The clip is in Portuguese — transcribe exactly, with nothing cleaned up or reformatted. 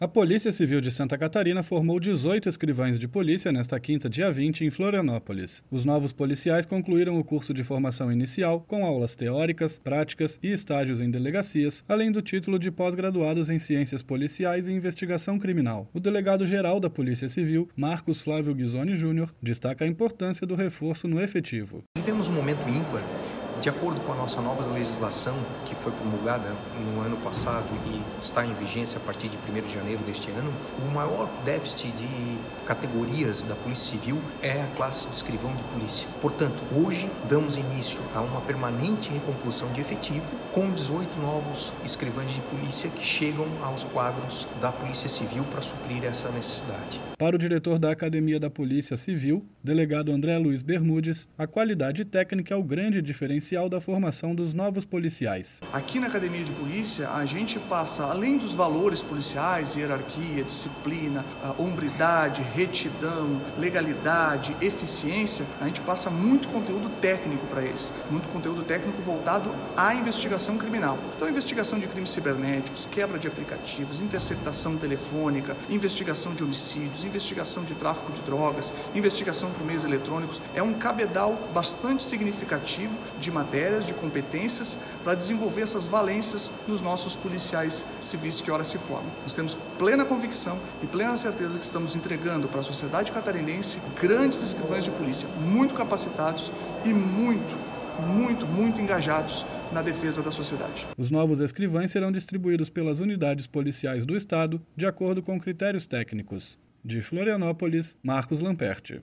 A Polícia Civil de Santa Catarina formou dezoito escrivães de polícia nesta quinta, dia vinte, em Florianópolis. Os novos policiais concluíram o curso de formação inicial com aulas teóricas, práticas e estágios em delegacias, além do título de pós-graduados em Ciências Policiais e Investigação Criminal. O delegado-geral da Polícia Civil, Marcos Flávio Ghisoni Júnior, destaca a importância do reforço no efetivo. Vivemos um momento ímpar. De acordo com a nossa nova legislação, que foi promulgada no ano passado e está em vigência a partir de primeiro de janeiro deste ano, o maior déficit de categorias da Polícia Civil é a classe de escrivão de polícia. Portanto, hoje damos início a uma permanente recomposição de efetivo com dezoito novos escrivães de polícia que chegam aos quadros da Polícia Civil para suprir essa necessidade. Para o diretor da Academia da Polícia Civil, delegado André Luiz Bermudes, a qualidade técnica é o grande diferencial da formação dos novos policiais. Aqui na Academia de Polícia, a gente passa, além dos valores policiais, hierarquia, disciplina, hombridade, retidão, legalidade, eficiência, a gente passa muito conteúdo técnico para eles, muito conteúdo técnico voltado à investigação criminal. Então, investigação de crimes cibernéticos, quebra de aplicativos, interceptação telefônica, investigação de homicídios, investigação de tráfico de drogas, investigação por meios eletrônicos, é um cabedal bastante significativo de matérias, de competências para desenvolver essas valências nos nossos policiais civis que ora se formam. Nós temos plena convicção e plena certeza que estamos entregando para a sociedade catarinense grandes escrivães de polícia, muito capacitados e muito, muito, muito engajados na defesa da sociedade. Os novos escrivães serão distribuídos pelas unidades policiais do Estado de acordo com critérios técnicos. De Florianópolis, Marcos Lamperti.